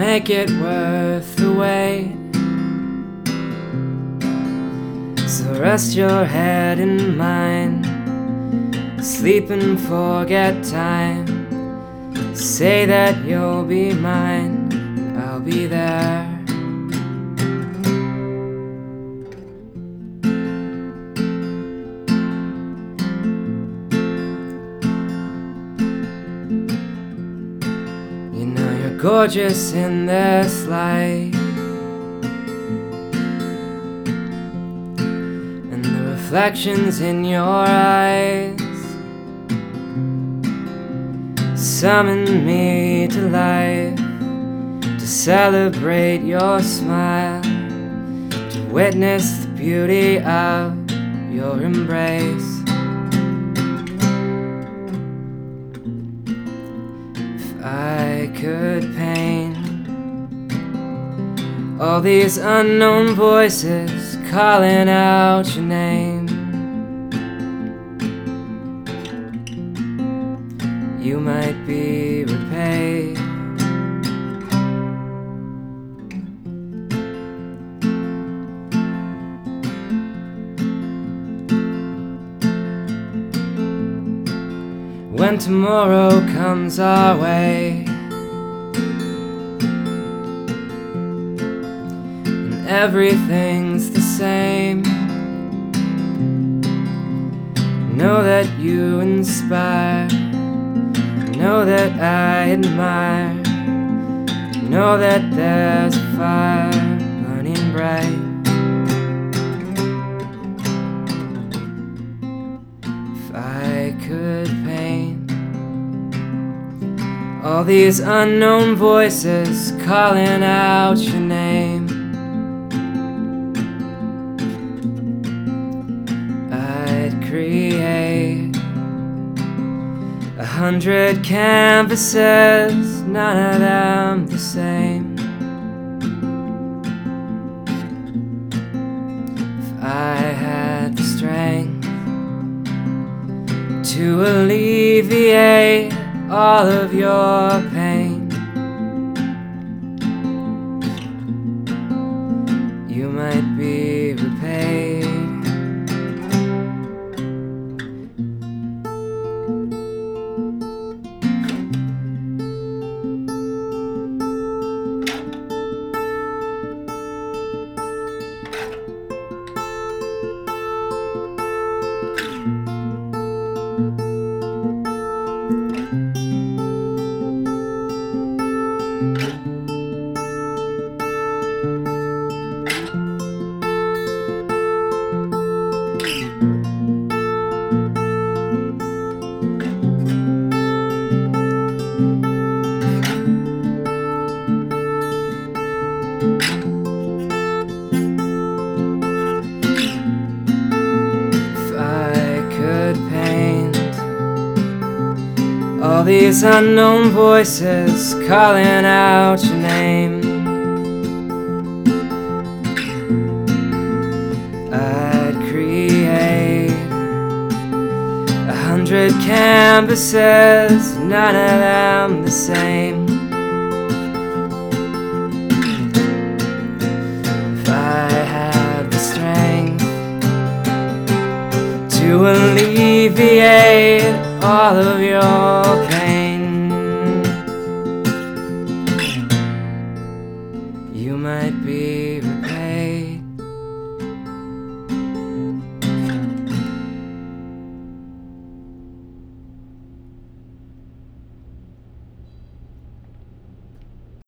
make it worth the wait. So rest your head in mine, sleep and forget time. Say that you'll be mine, and I'll be there. You know you're gorgeous in this light, and the reflections in your eyes summon me to life, to celebrate your smile, to witness the beauty of your embrace. If I could paint all these unknown voices calling out your name, you might be repaid. When tomorrow comes our way and everything's the same, know that you inspire, know that I admire, know that there's a fire burning bright. If I could paint all these unknown voices calling out your name, I'd create 100 canvases, none of them the same. If I had the strength to alleviate all of your pain, you might be repaid. All these unknown voices calling out your name, I'd create 100 canvases, none of them the same. If I had the strength to alleviate all of your